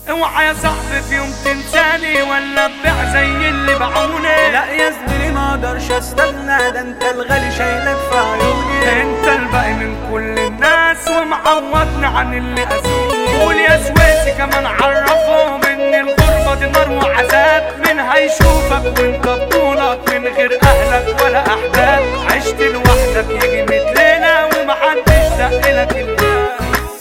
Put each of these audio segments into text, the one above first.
اوعى يا صاحبي في يوم تنساني ولا تبيع زي اللي باعوني. لا يا زميلي ما اقدرش استغنى، ده انت الغالي شايلك في عيوني. انت الباقي من كل الناس ومعوضني عن اللي اذوني. قول يا سويسي كمان عرفهم ان الغربة دي نار وعذاب، مين هيشوفك وانت بطولك من غير اهلك ولا احباب. عشت لوحدك يجي 100 ليلة ومحدش دقلك الباب.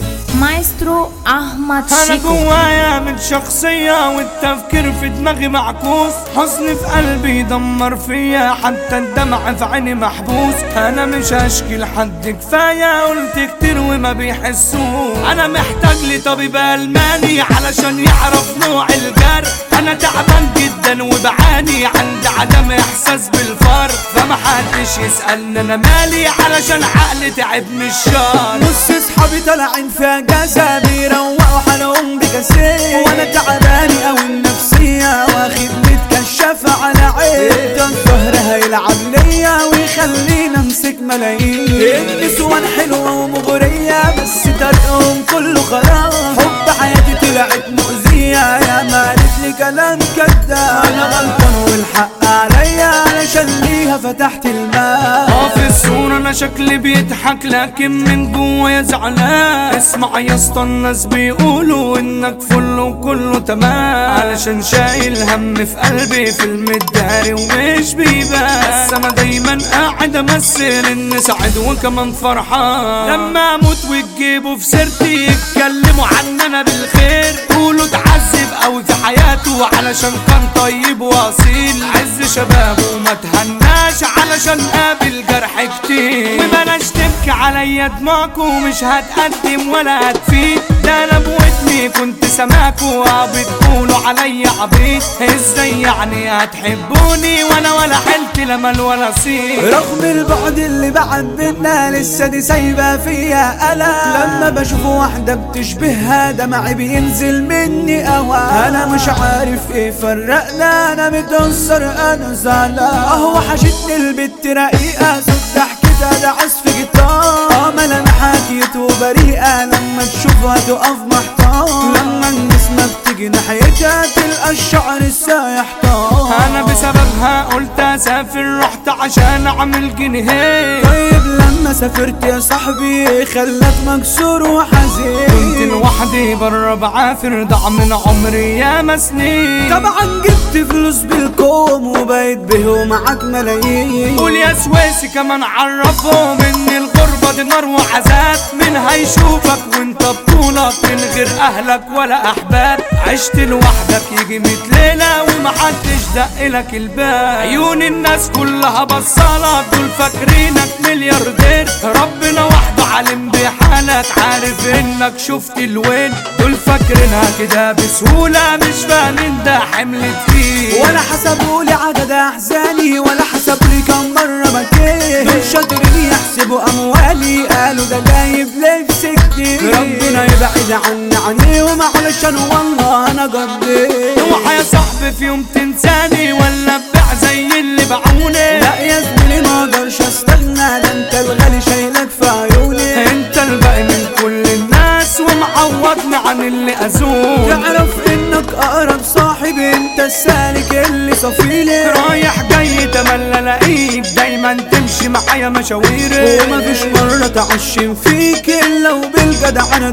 مايسترو أحمد انا شيكو. جوايا من شخصية والتفكير في دماغي معكوس، حزن في قلبي يدمر فيا حتى الدمع في عيني محبوس. انا مش هشكي لحد كفاية، قلت كتير وما بيحسوش. انا محتاج لطبيب الماني علشان يعرف نوع الجرح. انا تعبان جدا وبعاني عندي عدم احساس بالفرق، فمحدش يسألني انا مالي علشان عقلي تعب من الشر. نص اصحابي طالعين في اجازة بيروقوا حالهم بكاسيه، وانا تعباني اوي النفسية واخد متكشف على عين. ده الظهر هيلعب ليا ويخليني امسك ملايين. النسوان حلوة ومغرية بس طريقهم كله خلاص. حب حياتي طلعت مؤذية، يا ما قالت لي كلام كداب. انا غلطان والحق عليا علشان ليها فتحت الماء. في الصورة انا شكلي بيضحك لكن من جوايا زعلان. اسمع يا اسطى الناس بيقولوا انك فل وكله تمام، علشان شايل هم في قلبي فيلم الداري ومش بيبان. بس انا دايما قاعد امثل اني سعيد وكمان فرحان. لما اموت وتجيبوا في سيرتي يتكلموا عننا بالخير، قولوا اتعذب قوي في حياته علشان كان طيب واصيل. عز شبابه وما تهناش علشان قابل جرح كتير. وبلاش تبكي عليا دماغكوا ومش هتقدم ولا هتفيد. ده انا بودني كنت سماكوا بتقولوا عليا عبيط. ازاي يعني هتحبوني وانا ولا حلت لا مال ولا صيت؟ رغم البعد اللي بعد بينا لسه دي سايبه فيا ألم. لما بشوف واحدة بتشبهها دمعي بينزل مني أوام. انا مش عارف ايه فرقنا، انا متأثر انا زعلان. اهو حشتني البت رقيقة صوت ضحكتها ده عزف جيتار. ملامحها كيوت وبريئة لما تشوفها تقف محتار. لما النسمة بتيجي ناحيتها تلقى الشعر السايح طار. انا بسببها قلت اسافر رحت عشان اعمل جنيه. طيب لما سافرت يا صاحبي خلت مكسور وحزين. كنت لوحدي برا بعافر ضاع من عمري يا سنين. طبعا جبت فلوس بالكوم وبقيت به ومعاك ملايين. قول يا سويسي كمان عرفهم ان الغربة دي نار وعذاب، مين هيشوفك وانت بطولك من غير اهلك ولا احباب. عشت لوحدك يجي 100 ليلة ومحدش دقلك الباب. عيون الناس كلها بصالك دول فاكرينك ملياردير. ربنا وحده عالم بحالك عارف انك شفت الوين. دول فاكرينها كده بسهولة مش فاهمين ده حمل تقيل. ولا حسبولي عدد احزاني ولا حسبولي كم مرة بكيت. دول شاطرين يحسبوا اموالي قالوا ده جايب لبس كتير. ربنا يبعد عني عنيهم علشان والله انا قضيت. اوعى يا صاحبي في يوم تنساني ولا تبيع زي اللي باعوني. لا يا زميلي ما اقدرش استغنى، ده انت الغالي شايلك في عيوني. انت الباقي من كل الناس ومعوضني عن اللي اذوني. تعرف انك اقرب صاحب، انت السالك اللي صفيلي. رايح جاي تملى الاقيك دايما تمشي معايا مشاويري. ومفيش مرة تعشم فيك الا وبالجدع انا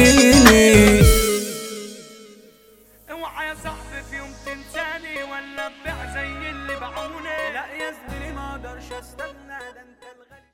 ترضيني. اوعى يا صاحبي في يوم تنساني ولا تبيع زي اللي باعوني. لا يا زميلي ما اقدرش استغنى.